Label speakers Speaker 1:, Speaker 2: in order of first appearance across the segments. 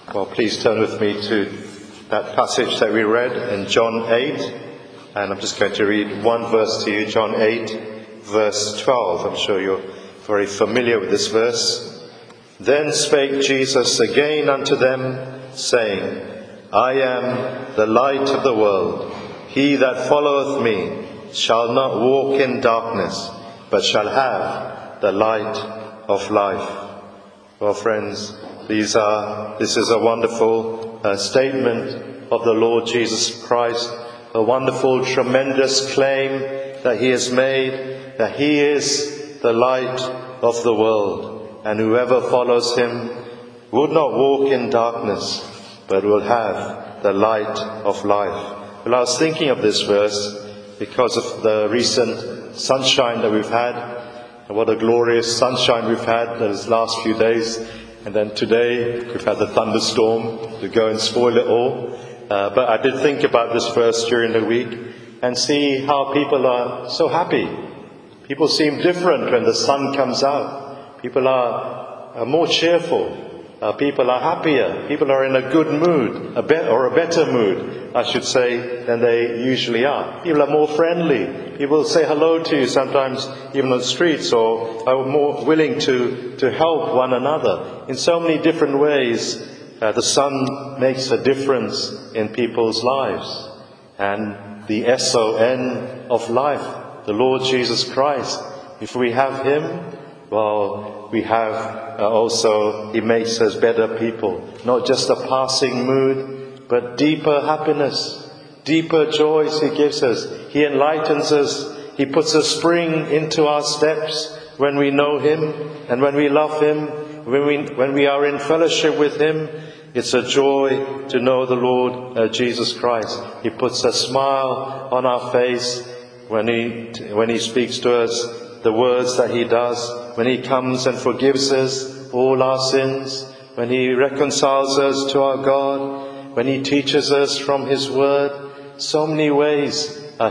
Speaker 1: Well, please turn with me to that passage that we read in John 8. And I'm just going to read one verse to you, John 8, verse 12. I'm sure you're very familiar with this verse. Then spake Jesus again unto them, saying, I am the light of the world. He that followeth me shall not walk in darkness, but shall have the light of life. Well, friends, this is a wonderful statement of the Lord Jesus Christ, a wonderful, tremendous claim that he has made, that he is the light of the world, and whoever follows him would not walk in darkness, but will have the light of life. Well, I was thinking of this verse because of the recent sunshine that we've had, and what a glorious sunshine we've had those last few days. And then today we've had the thunderstorm to go and spoil it all. But I did think about this verse during the week and see how people are so happy. People seem different when the sun comes out. People are more cheerful. People are happier. People are in a good mood, a better mood, I should say, than they usually are. People are more friendly. People say hello to you sometimes even on the streets, or are more willing to help one another. In so many different ways, the sun makes a difference in people's lives. And the S-O-N of life, the Lord Jesus Christ, if we have him, well, we have also, he makes us better people. Not just a passing mood, but deeper happiness, deeper joys he gives us. He enlightens us. He puts a spring into our steps when we know him and when we love him, when we are in fellowship with him. It's a joy to know the Lord Jesus Christ. He puts a smile on our face when he speaks to us, the words that he does, when he comes and forgives us all our sins, when he reconciles us to our God, when he teaches us from his word. So many ways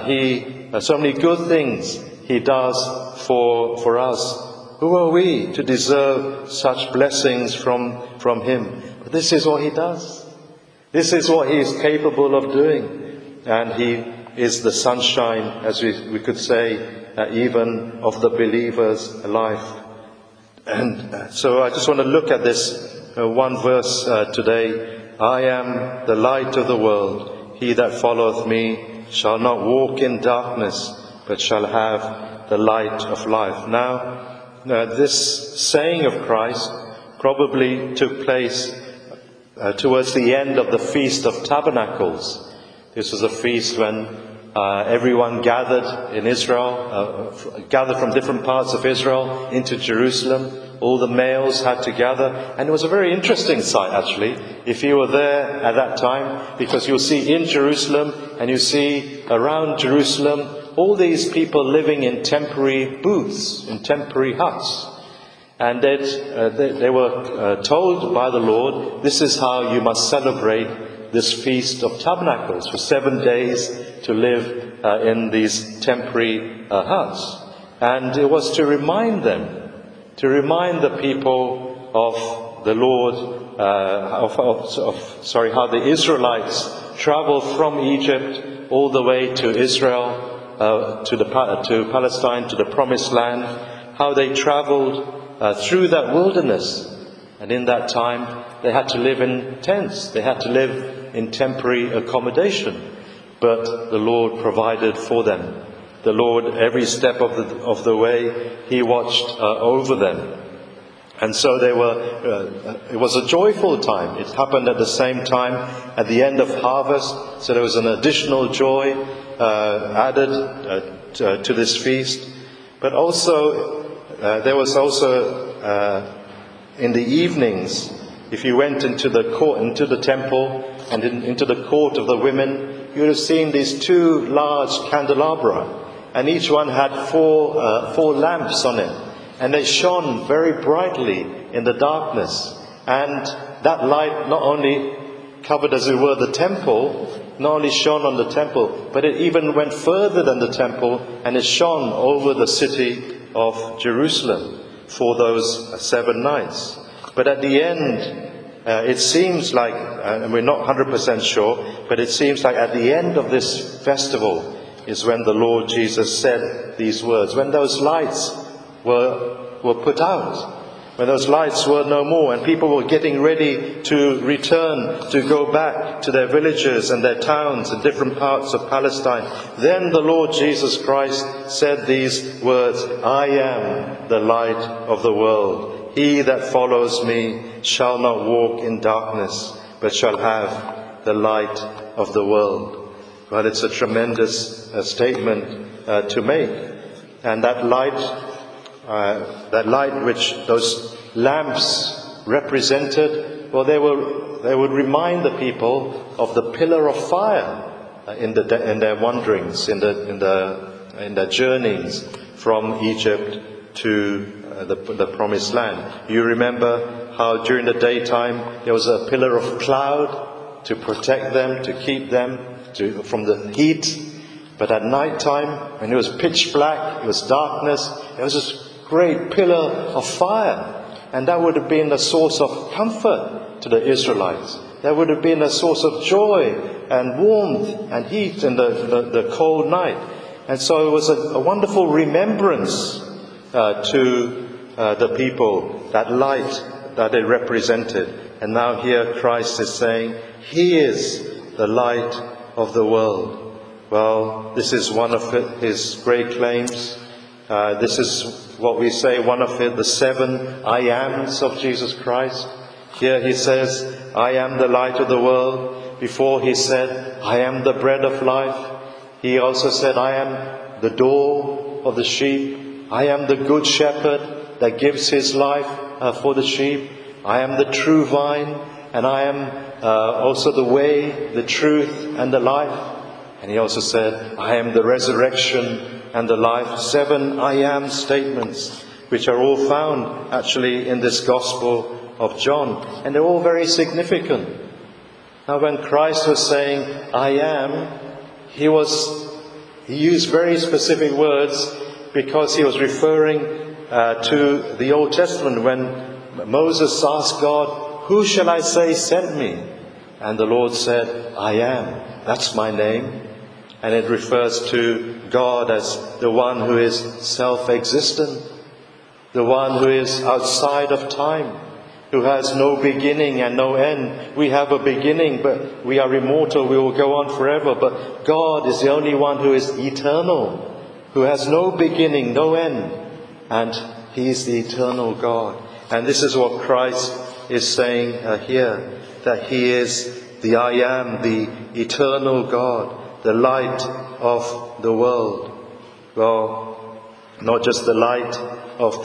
Speaker 1: so many good things he does for us. Who are we to deserve such blessings from him? But this is what he does. This is what he is capable of doing. And he is the sunshine, as we could say, even of the believer's life. And so I just want to look at this one verse today. I am the light of the world. He that followeth me shall not walk in darkness, but shall have the light of life. Now, this saying of Christ probably took place towards the end of the Feast of Tabernacles. This was a feast when everyone gathered in Israel, gathered from different parts of Israel into Jerusalem. All the males had to gather. And it was a very interesting sight, actually, if you were there at that time, because you'll see in Jerusalem and you see around Jerusalem all these people living in temporary booths, in temporary huts. And they were told by the Lord, this is how you must celebrate this Feast of Tabernacles, for 7 days to live in these temporary huts. And it was to remind them, to remind the people of the Lord, how the Israelites traveled from Egypt all the way to Israel, to Palestine, to the Promised Land, how they traveled through that wilderness. And in that time, they had to live in tents. They had to live in temporary accommodation. But the Lord provided for them. The Lord, every step of the way, he watched over them. And so it was a joyful time. It happened at the same time at the end of harvest. So there was an additional joy added to this feast. But also, there was also in the evenings, if you went into the temple and into the court of the women, you would have seen these 2 large candelabra. And each one had four lamps on it. And they shone very brightly in the darkness. And that light not only covered, as it were, the temple, not only shone on the temple, but it even went further than the temple, and it shone over the city of Jerusalem for those 7 nights. But at the end it seems like, and we're not 100% sure, but it seems like at the end of this festival is when the Lord Jesus said these words, when those lights were put out, when those lights were no more and people were getting ready to return, to go back to their villages and their towns in different parts of Palestine. Then the Lord Jesus Christ said these words, I am the light of the world. He that follows me shall not walk in darkness, but shall have the light of the world. Well, it's a tremendous statement to make. And that light which those lamps represented, well, they would remind the people of the pillar of fire in their wanderings, in their journeys from Egypt to the promised land. You remember how during the daytime there was a pillar of cloud to protect them, to keep them from the heat. But at night time, when it was pitch black, it was darkness, there was this great pillar of fire. And that would have been a source of comfort to the Israelites. That would have been a source of joy and warmth and heat in the cold night. And so it was a wonderful remembrance to the people, that light that it represented. And now here Christ is saying, He is the light of the world. Well, this is one of His great claims. This is what we say, one of the 7 I ams of Jesus Christ. Here He says, I am the light of the world. Before He said, I am the bread of life. He also said, I am the door of the sheep. I am the good shepherd that gives his life for the sheep. I am the true vine, and I am also the way, the truth, and the life. And He also said, I am the resurrection and the life. 7 I am statements, which are all found actually in this Gospel of John. And they're all very significant. Now when Christ was saying, I am, He used very specific words because He was referring to the Old Testament when Moses asked God, who shall I say sent me? And the Lord said, I am. That's my name. And it refers to God as the one who is self-existent, the one who is outside of time, who has no beginning and no end. We have a beginning, but we are immortal, we will go on forever. But God is the only one who is eternal, who has no beginning, no end. And He is the eternal God. And this is what Christ is saying here, that He is the I am, the eternal God, the light of the world. Well, not just the light of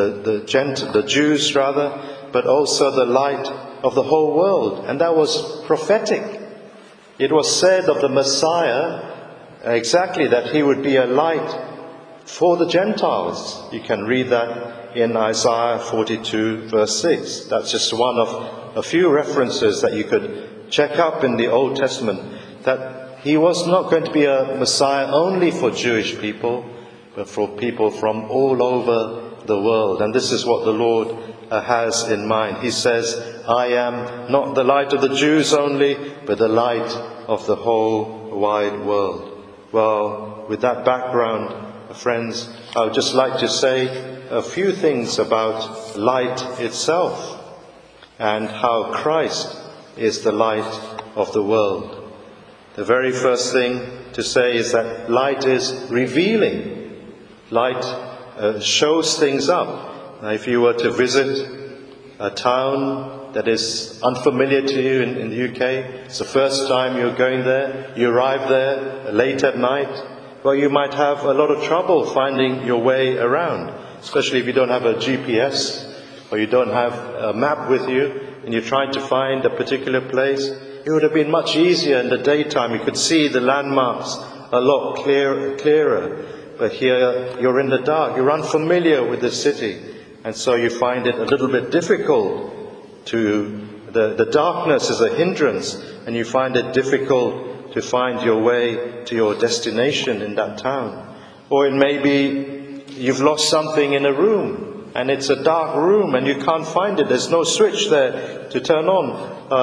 Speaker 1: the Jews rather, but also the light of the whole world. And that was prophetic. It was said of the Messiah exactly that He would be a light for the Gentiles. You can read that in Isaiah 42 verse 6. That's just one of a few references that you could check up in the Old Testament, that He was not going to be a Messiah only for Jewish people, but for people from all over the world. And this is what the Lord has in mind. He says, I am not the light of the Jews only, but the light of the whole wide world. Well, with that background, friends, I would just like to say a few things about light itself and how Christ is the light of the world. The very first thing to say is that light is revealing. Light shows things up. Now, if you were to visit a town that is unfamiliar to you in the UK, it's the first time you're going there, you arrive there late at night, well, you might have a lot of trouble finding your way around, especially if you don't have a GPS or you don't have a map with you and you're trying to find a particular place. It would have been much easier in the daytime. You could see the landmarks a lot clearer. But here you're in the dark. You're unfamiliar with the city. And so you find it a little bit difficult to... The darkness is a hindrance. And you find it difficult to find your way to your destination in that town. Or it may be you've lost something in a room. and it's a dark room and you can't find it. There's no switch there to turn on.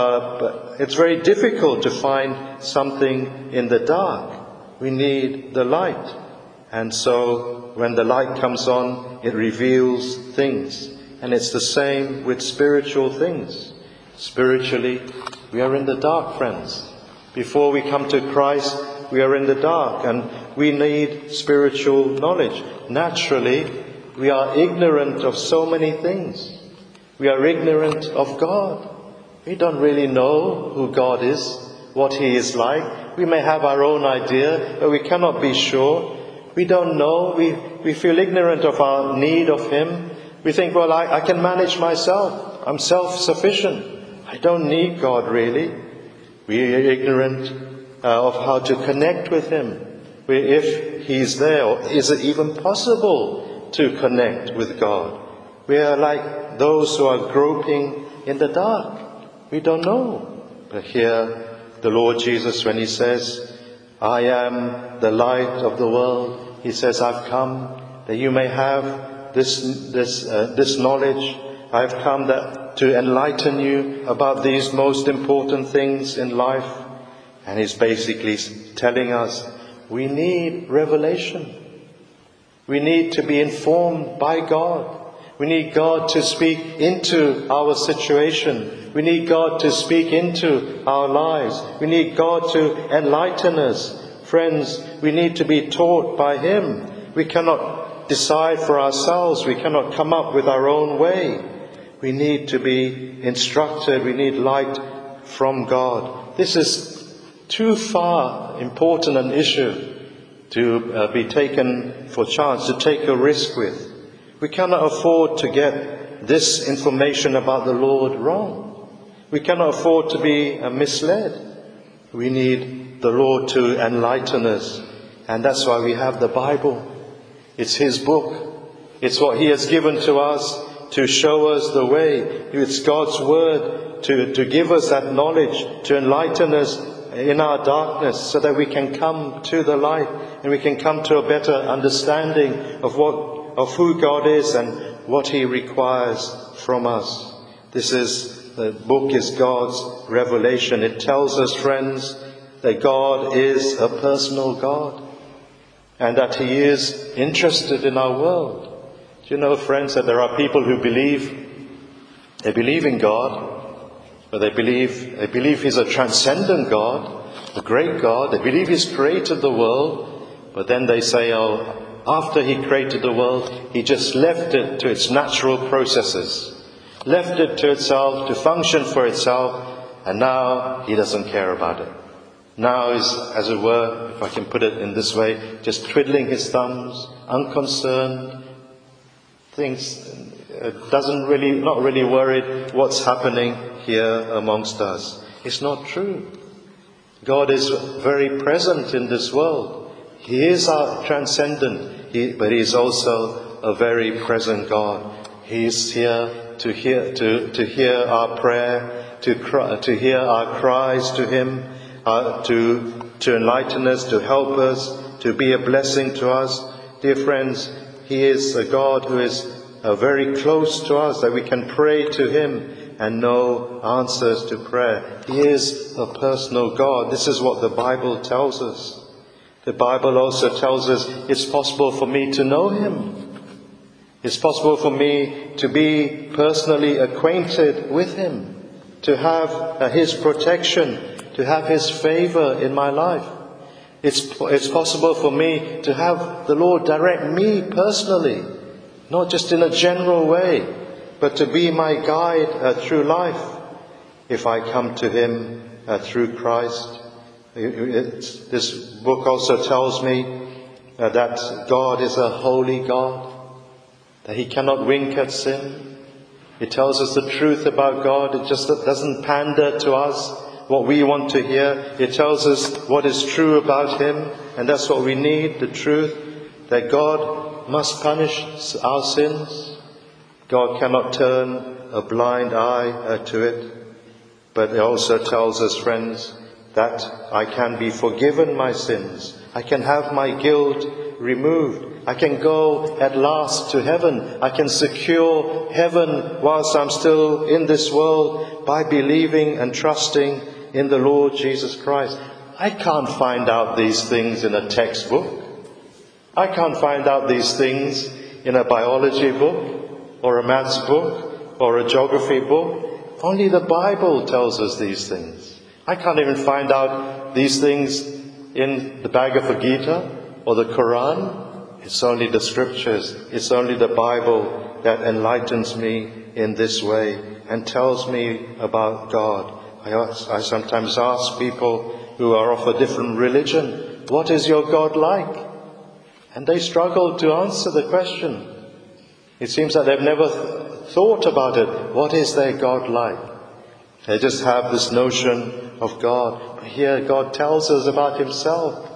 Speaker 1: But it's very difficult to find something in the dark. We need the light. And so when the light comes on, it reveals things. And it's the same with spiritual things. Spiritually, we are in the dark, friends. Before we come to Christ, we are in the dark, and we need spiritual knowledge. Naturally, we are ignorant of so many things. We are ignorant of God. We don't really know who God is, what He is like. We may have our own idea, but we cannot be sure. We don't know. We feel ignorant of our need of Him. We think, well, I can manage myself. I'm self-sufficient. I don't need God really. We are ignorant of how to connect with Him. If He's there, or is it even possible to connect with God? We are like those who are groping in the dark. We don't know. But here, the Lord Jesus, when He says, I am the light of the world, He says, I've come that you may have this knowledge. I've come to enlighten you about these most important things in life. And He's basically telling us we need revelation. We need to be informed by God. We need God to speak into our situation. We need God to speak into our lives. We need God to enlighten us. Friends, we need to be taught by Him. We cannot decide for ourselves. We cannot come up with our own way. We need to be instructed. We need light from God. This is too far important an issue to be taken for chance, to take a risk with. We cannot afford to get this information about the Lord wrong. We cannot afford to be misled. We need the Lord to enlighten us. And that's why we have the Bible. It's His book. It's what He has given to us to show us the way. It's God's word to give us that knowledge, to enlighten us in our darkness so that we can come to the light and we can come to a better understanding of who God is and what He requires from us. The book is God's revelation. It tells us, friends, that God is a personal God and that He is interested in our world. Do you know, friends, that there are people who believe in God, but they believe He's a transcendent God, a great God. They believe He's created the world, but then they say, after He created the world, He just left it to its natural processes, left it to itself, to function for itself, and now He doesn't care about it. Now is, as it were, if I can put it in this way, just twiddling His thumbs, unconcerned, not really worried what's happening here amongst us. It's not true. God is very present in this world. He is our transcendent, but He is also a very present God. He is here to hear our prayer, to hear our cries to Him, to enlighten us, to help us, to be a blessing to us. Dear friends, He is a God who is very close to us, that we can pray to Him and know answers to prayer. He is a personal God. This is what the Bible tells us. The Bible also tells us it's possible for me to know Him. It's possible for me to be personally acquainted with Him, to have His protection, to have His favor in my life. It's possible for me to have the Lord direct me personally, not just in a general way, but to be my guide through life if I come to Him through Christ. This book also tells me that God is a holy God, that He cannot wink at sin. It tells us the truth about God. It just doesn't pander to us what we want to hear. It tells us what is true about Him, and that's what we need, the truth, that God must punish our sins. God cannot turn a blind eye to it. But it also tells us, friends, that I can be forgiven my sins. I can have my guilt removed. I can go at last to heaven. I can secure heaven whilst I'm still in this world by believing and trusting in the Lord Jesus Christ. I can't find out these things in a textbook. I can't find out these things in a biology book or a maths book or a geography book. Only the Bible tells us these things. I can't even find out these things in the Bhagavad Gita or the Quran. It's only the scriptures, it's only the Bible that enlightens me in this way and tells me about God. I sometimes ask people who are of a different religion, what is your God like? And they struggle to answer the question. It seems that they've never thought about it. What is their God like? They just have this notion of God. Here God tells us about himself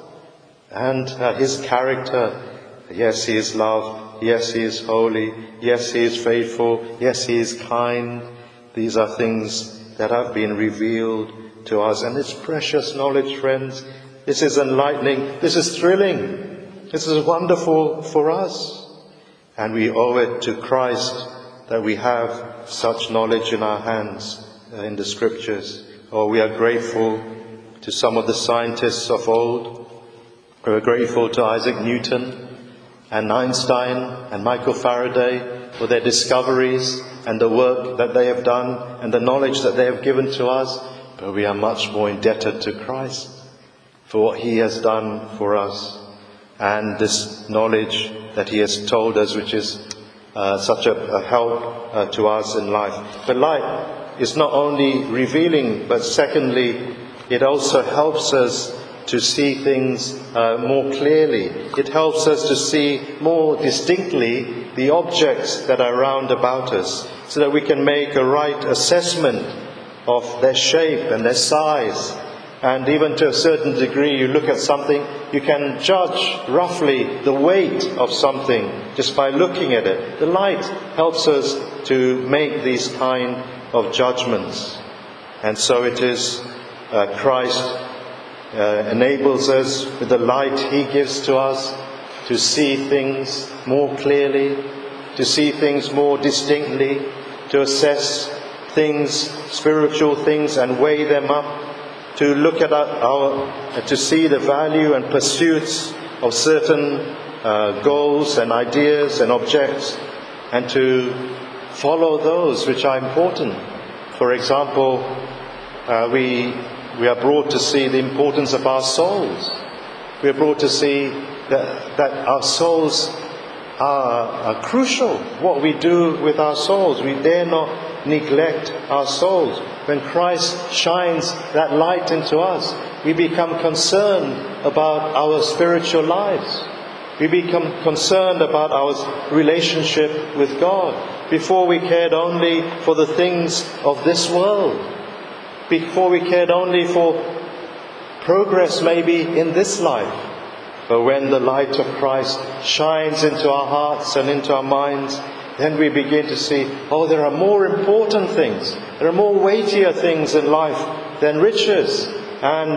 Speaker 1: and his character. Yes, he is love. Yes, he is holy. Yes, he is faithful. Yes, he is kind. These are things that have been revealed to us. And it's precious knowledge, friends. This is enlightening. This is thrilling. This is wonderful for us. And we owe it to Christ that we have such knowledge in our hands in the scriptures. Oh, we are grateful to some of the scientists of old. We are grateful to Isaac Newton and Einstein and Michael Faraday for their discoveries and the work that they have done and the knowledge that they have given to us. But we are much more indebted to Christ for what he has done for us and this knowledge that he has told us, which is such a help to us in life. But light is not only revealing, but secondly, it also helps us to see things more clearly. It helps us to see more distinctly the objects that are round about us, so that we can make a right assessment of their shape and their size. And even to a certain degree, you look at something, you can judge roughly the weight of something just by looking at it. The light helps us to make these kind of judgments. And so it is Christ enables us with the light he gives to us to see things more clearly, to see things more distinctly, to assess things, spiritual things, and weigh them up, to look at to see the value and pursuits of certain goals and ideas and objects, and to follow those which are important. For example, we are brought to see the importance of our souls. We are brought to see that our souls are crucial. What we do with our souls, we dare not neglect our souls. When Christ shines that light into us, we become concerned about our spiritual lives. We become concerned about our relationship with God. Before we cared only for the things of this world. Before we cared only for progress maybe in this life. But when the light of Christ shines into our hearts and into our minds, then we begin to see, there are more important things. There are more weightier things in life than riches and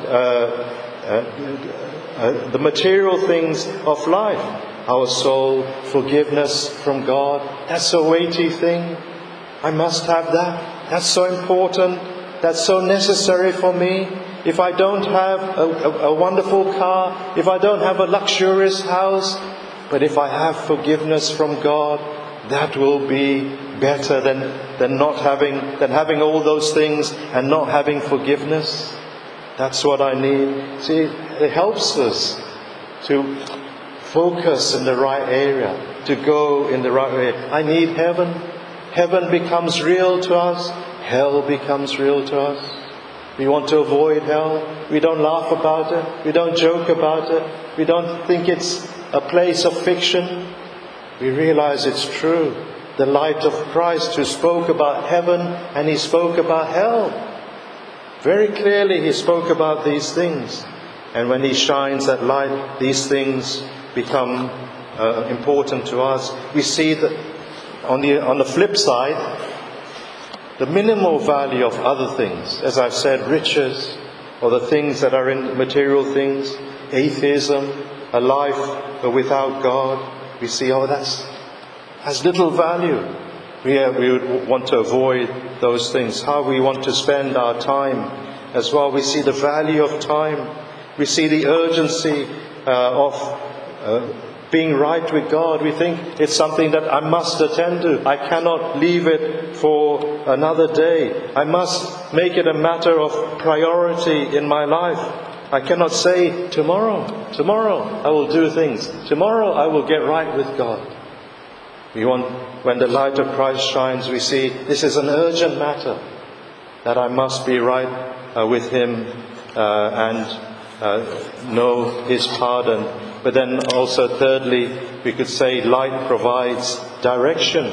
Speaker 1: the material things of life. Our soul, forgiveness from God, that's a weighty thing. I must have that. That's so important. That's so necessary for me. If I don't have a wonderful car, if I don't have a luxurious house, but if I have forgiveness from God, that will be better than having all those things and not having forgiveness. That's what I need. See, it helps us to focus in the right area, to go in the right way. I need heaven. Heaven becomes real to us. Hell becomes real to us. We want to avoid hell. We don't laugh about it. We don't joke about it. We don't think it's a place of fiction. We realize it's true. The light of Christ, who spoke about heaven and he spoke about hell. Very clearly he spoke about these things. And when he shines that light, these things become important to us. We see that on the flip side, the minimal value of other things, as I've said, riches, or the things that are in material things, atheism, a life without God, we see, that has little value. We would want to avoid those things. How we want to spend our time as well. We see the value of time. We see the urgency of being right with God. We think it's something that I must attend to. I cannot leave it for another day. I must make it a matter of priority in my life. I cannot say, tomorrow I will do things. Tomorrow I will get right with God. When the light of Christ shines, we see this is an urgent matter, that I must be right with Him and know His pardon. But then also thirdly, we could say light provides direction.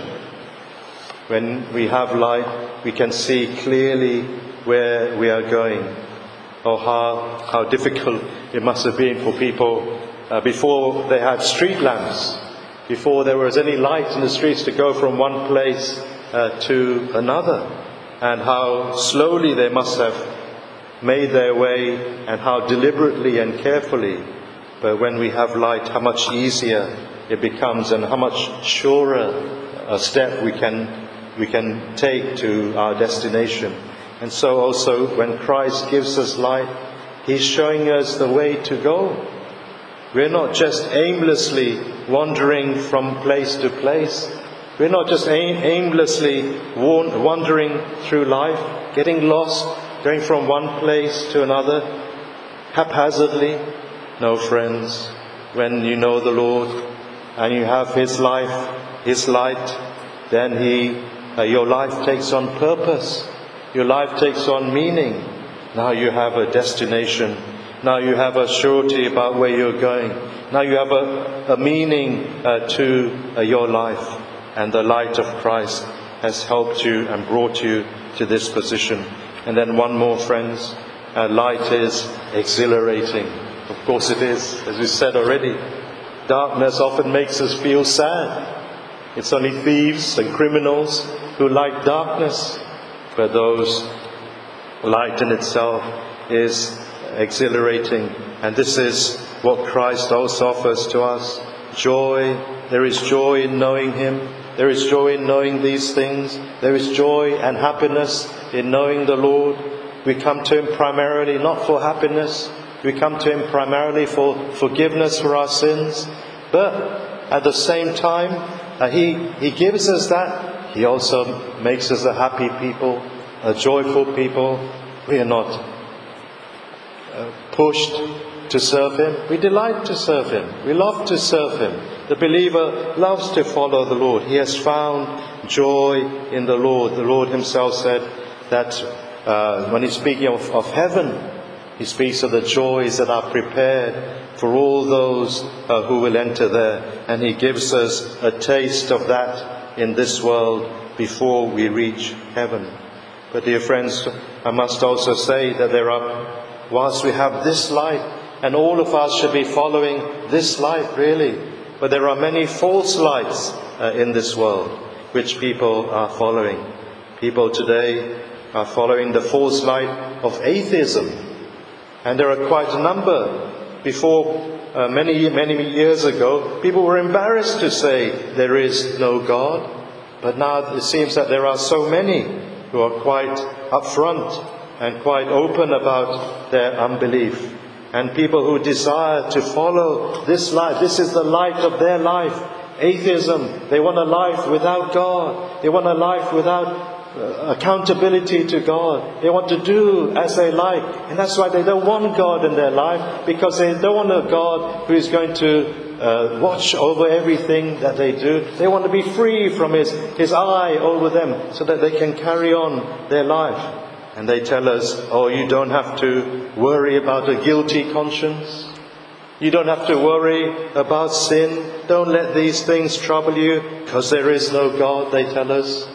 Speaker 1: When we have light, we can see clearly where we are going. Oh, how difficult it must have been for people before they had street lamps, before there was any light in the streets, to go from one place to another, and how slowly they must have made their way, and how deliberately and carefully. But when we have light, how much easier it becomes, and how much surer a step we can take to our destination. And so also when Christ gives us light, He's showing us the way to go. We're not just aimlessly wandering from place to place. We're not just aimlessly wandering through life, getting lost, going from one place to another, haphazardly. No, friends, when you know the Lord and you have His life, His light, then your life takes on purpose. Your life takes on meaning. Now you have a destination. Now you have a surety about where you're going. Now you have a meaning to your life. And the light of Christ has helped you and brought you to this position. And then one more, friends. Light is exhilarating. Of course it is, as we said already. Darkness often makes us feel sad. It's only thieves and criminals who like darkness. But light in itself is exhilarating. And this is what Christ also offers to us. Joy. There is joy in knowing Him. There is joy in knowing these things. There is joy and happiness in knowing the Lord. We come to Him primarily not for happiness. We come to Him primarily for forgiveness for our sins. But at the same time, He gives us that. He also makes us a happy people, a joyful people. We are not pushed to serve Him. We delight to serve Him. We love to serve Him. The believer loves to follow the Lord. He has found joy in the Lord. The Lord Himself said that when He's speaking of heaven, He speaks of the joys that are prepared for all those who will enter there. And He gives us a taste of that in this world before we reach heaven. But dear friends, I must also say that whilst we have this light, and all of us should be following this light really, but there are many false lights in this world which people are following. People today are following the false light of atheism. And there are quite a number. Before many years ago, people were embarrassed to say there is no God. But now it seems that there are so many who are quite upfront and quite open about their unbelief. And people who desire to follow this light, this is the light of their life. Atheism, they want a life without God. They want a life without accountability to God. They want to do as they like. And that's why they don't want God in their life, because they don't want a God who is going to watch over everything that they do. They want to be free from His eye over them so that they can carry on their life. And they tell us, you don't have to worry about a guilty conscience. You don't have to worry about sin. Don't let these things trouble you, because there is no God, they tell us.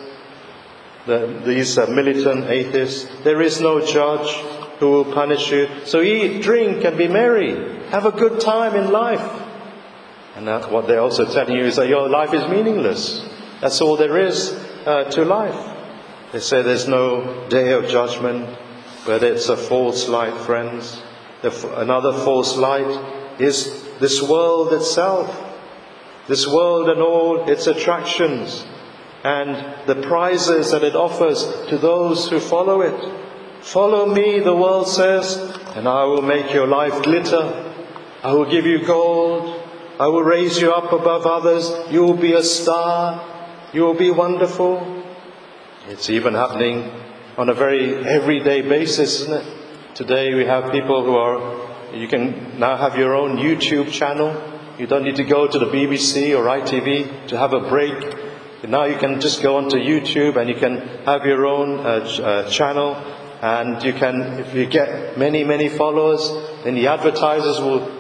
Speaker 1: These militant atheists. There is no judge who will punish you. So eat, drink and be merry. Have a good time in life. And that's what they're also telling you, is that your life is meaningless. That's all there is to life. They say there's no day of judgment, but it's a false light, friends. Another false light is this world itself. This world and all its attractions and the prizes that it offers to those who follow it. Follow me, the world says, and I will make your life glitter. I will give you gold. I will raise you up above others. You will be a star. You will be wonderful. It's even happening on a very everyday basis, isn't it? Today we have people you can now have your own YouTube channel. You don't need to go to the BBC or ITV to have a break. Now you can just go onto YouTube and you can have your own channel. And you can, if you get many followers, then the advertisers will,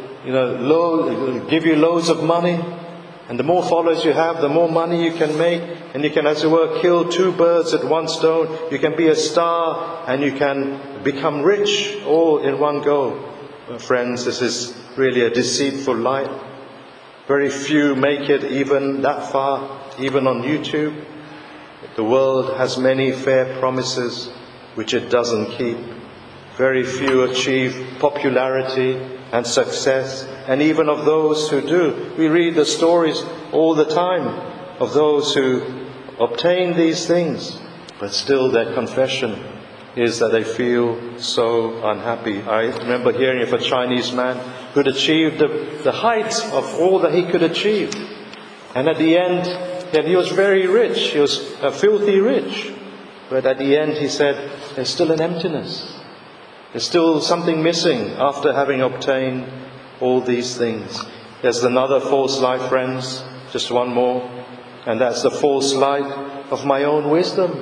Speaker 1: give you loads of money. And the more followers you have, the more money you can make. And you can, as it were, kill two birds at one stone. You can be a star and you can become rich all in one go. Friends, this is really a deceitful life. Very few make it even that far, even on YouTube. The world has many fair promises which it doesn't keep. Very few achieve popularity and success, and even of those who do. We read the stories all the time of those who obtain these things, but still their confession is that they feel so unhappy. I remember hearing of a Chinese man who had achieved the height of all that he could achieve. And at the end, he was very rich. He was filthy rich. But at the end, he said, there's still an emptiness. There's still something missing after having obtained all these things. There's another false light, friends. Just one more. And that's the false light of my own wisdom.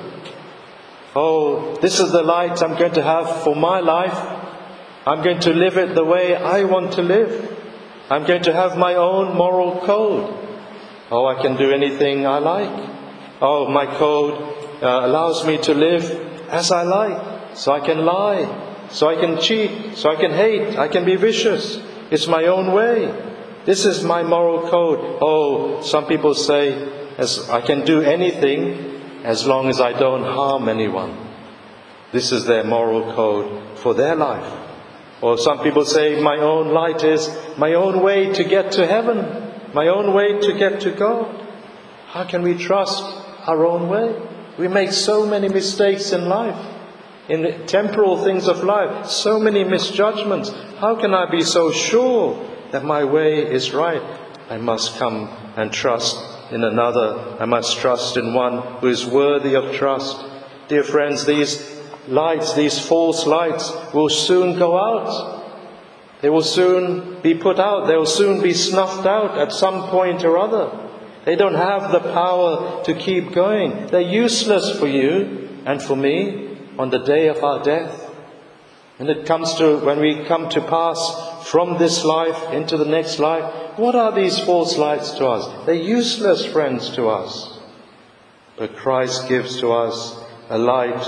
Speaker 1: Oh, this is the light I'm going to have for my life. I'm going to live it the way I want to live. I'm going to have my own moral code. Oh, I can do anything I like. Oh, my code allows me to live as I like. So I can lie. So I can cheat. So I can hate. I can be vicious. It's my own way. This is my moral code. Oh, some people say, as I can do anything as long as I don't harm anyone. This is their moral code for their life. Or some people say, my own light is my own way to get to heaven. My own way to get to God. How can we trust our own way? We make so many mistakes in life. In the temporal things of life, so many misjudgments. How can I be so sure that my way is right? I must come and trust in another. I must trust in one who is worthy of trust. Dear friends, these lights, these false lights, will soon go out. They will soon be put out. They will soon be snuffed out at some point or other. They don't have the power to keep going. They're useless for you and for me on the day of our death. And when we come to pass from this life into the next life, what are these false lights to us? They're useless, friends, to us. But Christ gives to us a light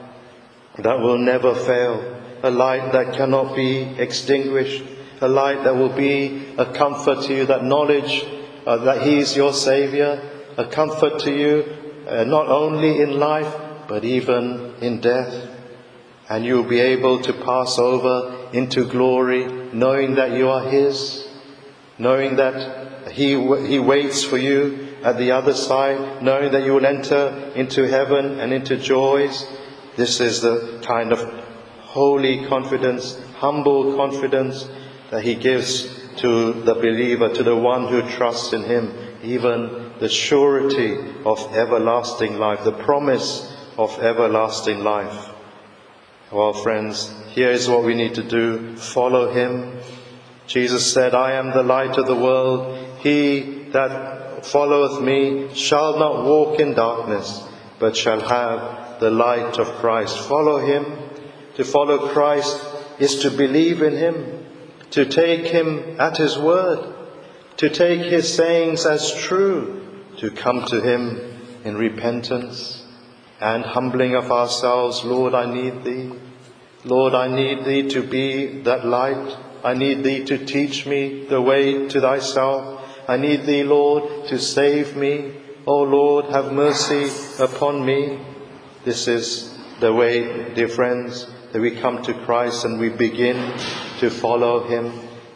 Speaker 1: that will never fail, a light that cannot be extinguished, a light that will be a comfort to you, that knowledge that He is your Saviour, a comfort to you, not only in life, but even in death. And you will be able to pass over into glory, knowing that you are His, knowing that He waits for you at the other side, knowing that you will enter into heaven and into joys. This is the kind of holy confidence, humble confidence that He gives to the believer, to the one who trusts in Him, even the surety of everlasting life, the promise of everlasting life. Well, friends, here is what we need to do. Follow Him. Jesus said, I am the light of the world. He that followeth me shall not walk in darkness, but shall have the light of Christ. Follow Him. To follow Christ is to believe in Him, to take Him at His word, to take His sayings as true, to come to Him in repentance and humbling of ourselves. Lord, I need Thee. Lord, I need Thee to be that light. I need Thee to teach me the way to Thyself. I need Thee, Lord, to save me. Oh Lord, have mercy upon me. This is the way, dear friends, that we come to Christ and we begin to follow Him.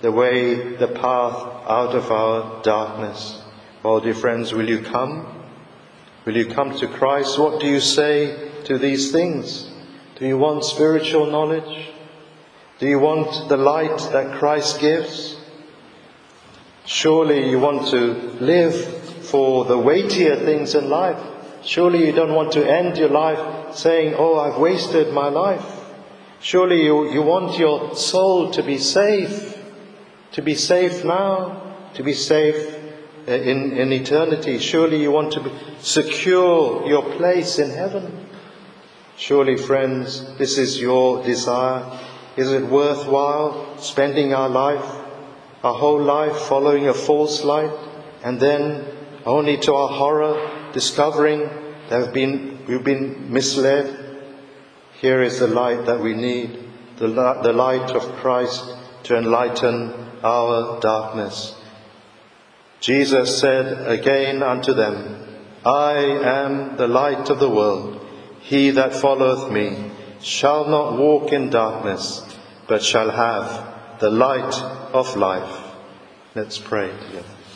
Speaker 1: the way, the path out of our darkness. Well, dear friends, will you come? Will you come to Christ? What do you say to these things? Do you want spiritual knowledge? Do you want the light that Christ gives? Surely you want to live for the weightier things in life. Surely you don't want to end your life saying, "Oh, I've wasted my life." Surely you want your soul to be safe now, to be safe in eternity. Surely you want to secure your place in heaven. Surely, friends, this is your desire. Is it worthwhile spending our whole life following a false light, and then, only to our horror, discovering that we've been misled? Here is the light that we need, the light of Christ to enlighten our darkness. Jesus said again unto them, "I am the light of the world. He that followeth me shall not walk in darkness, but shall have the light of life." Let's pray together.